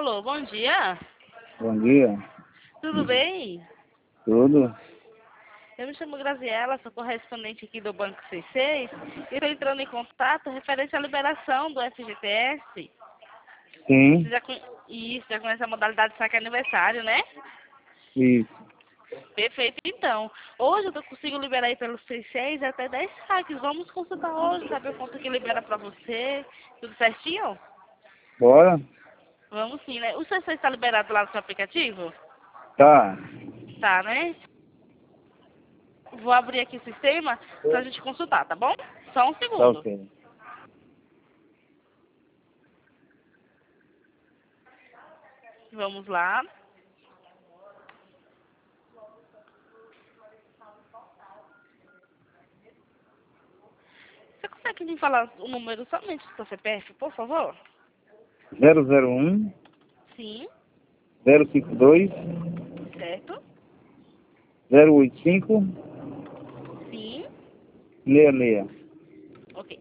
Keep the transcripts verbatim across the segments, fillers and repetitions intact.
Alô, bom dia. Bom dia. Tudo bem? Tudo? Eu me chamo Graziela, sou correspondente aqui do Banco C seis e estou entrando em contato referente à liberação do F G T S. Você Sim. já, con- Isso, já conhece a modalidade de saque aniversário, né? Isso. Perfeito, então. Hoje eu consigo liberar aí pelo C seis até dez saques. Vamos consultar hoje, saber o quanto que libera para você. Tudo certinho? Bora? Vamos sim, né? O C seis está liberado lá no seu aplicativo? Tá. Tá, né? Vou abrir aqui o sistema pra gente consultar, tá bom? Só um Tá segundo. ok. Vamos lá. Você consegue me falar o número somente do seu C P F, por favor? zero zero um, Sim, zero cinco dois, certo. zero oito cinco, Sim, seis seis. ok.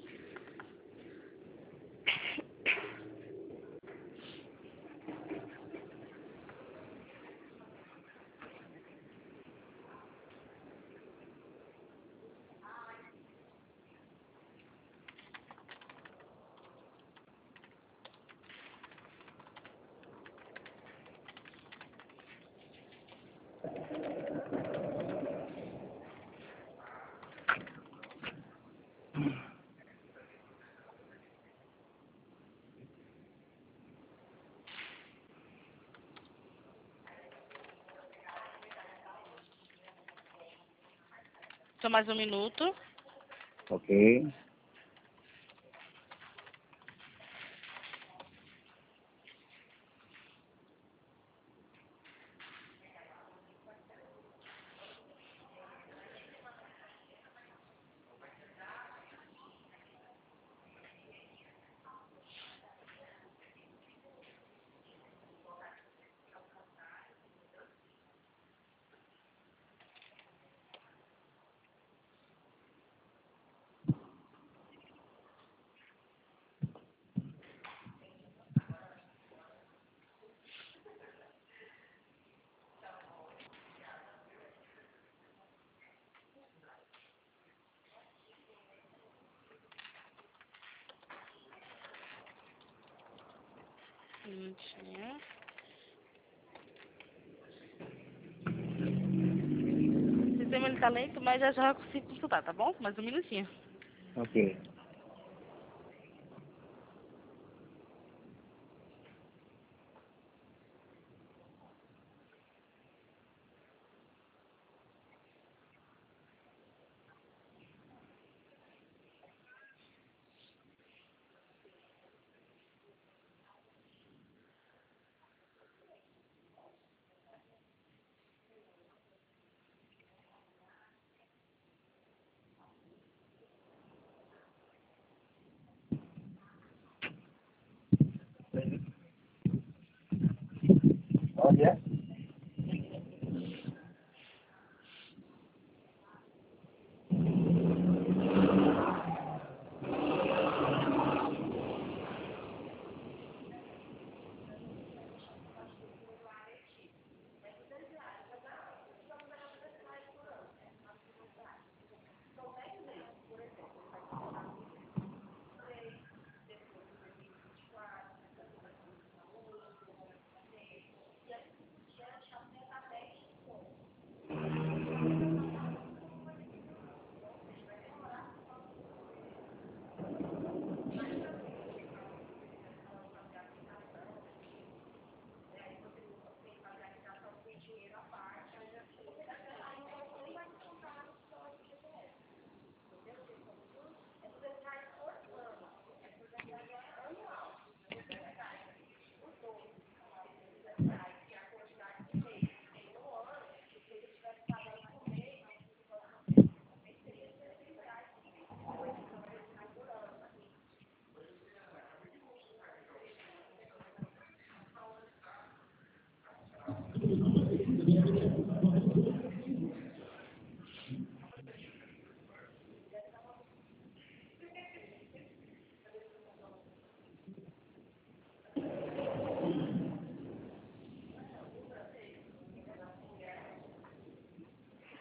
Só mais um minuto. Ok. Um minutinho. O sistema ele tá lento, mas já já eu consigo consultar, tá bom? Mais um minutinho. Ok. Olha.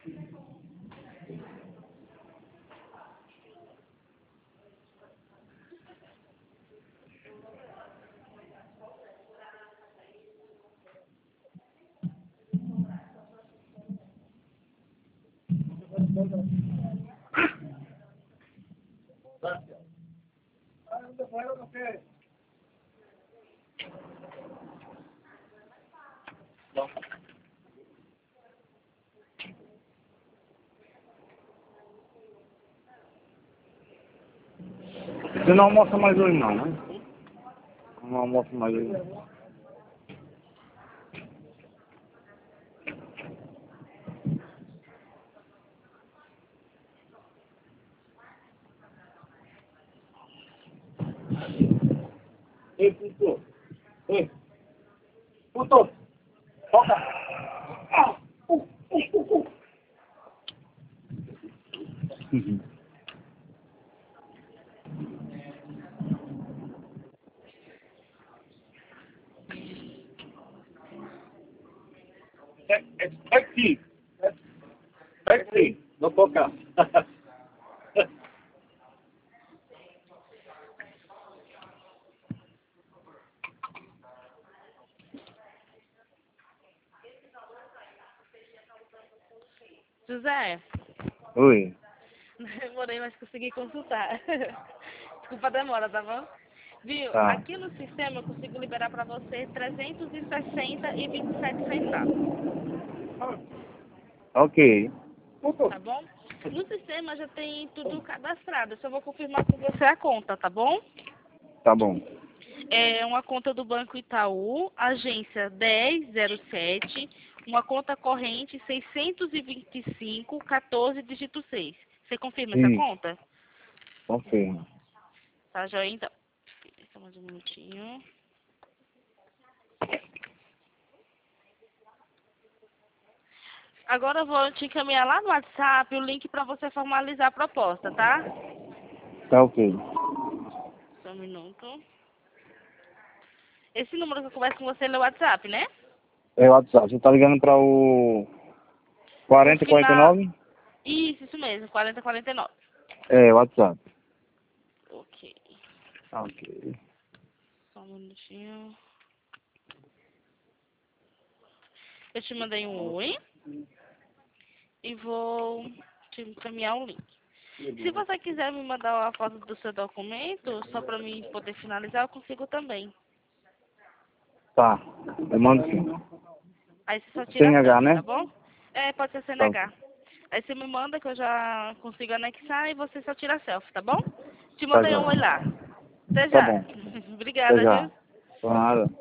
Você não almoça mais hoje não, né? Não almoça mais hoje. Ei, puto! Ei! Puto! Toca! Ah! Uh, uh, uh, uh. Aqui! Aqui! Não toca! José, Oi. demorei, mas consegui consultar. Desculpa a demora, tá bom? Viu? Tá. Aqui no sistema eu consigo liberar para você trezentos e sessenta e vinte e sete centavos, Ok. tá bom? No sistema já tem tudo cadastrado, eu só vou confirmar com você a conta, tá bom? Tá bom. É uma conta do Banco Itaú, agência dez zero sete, uma conta corrente seiscentos e vinte e cinco, quatorze, dígito seis. Você confirma essa Isso. conta? Confirma. Tá, joia, então. Só mais um minutinho. Agora eu vou te encaminhar lá no WhatsApp o link para você formalizar a proposta, tá? Tá ok. Só um minuto. Esse número que eu converso com você é no WhatsApp, né? É o WhatsApp. Você tá ligando para o quarenta O quarenta e final... nove? Isso, isso mesmo, quarenta quarenta e nove. É, WhatsApp. Ok. Ok. Só um minutinho. Eu te mandei um oi e vou te encaminhar o link. Se você quiser me mandar a foto do seu documento, só para mim poder finalizar, eu consigo também. Tá. Eu mando sim. Aí você só tira a C N H, selfie, né? tá bom? É, pode ser Tá. C N H. Aí você me manda que eu já consigo anexar e você só tira a selfie, tá bom? Te Tá mandei já. um oi lá. Até Tá já. bom. Até Obrigada, já. viu? Por nada.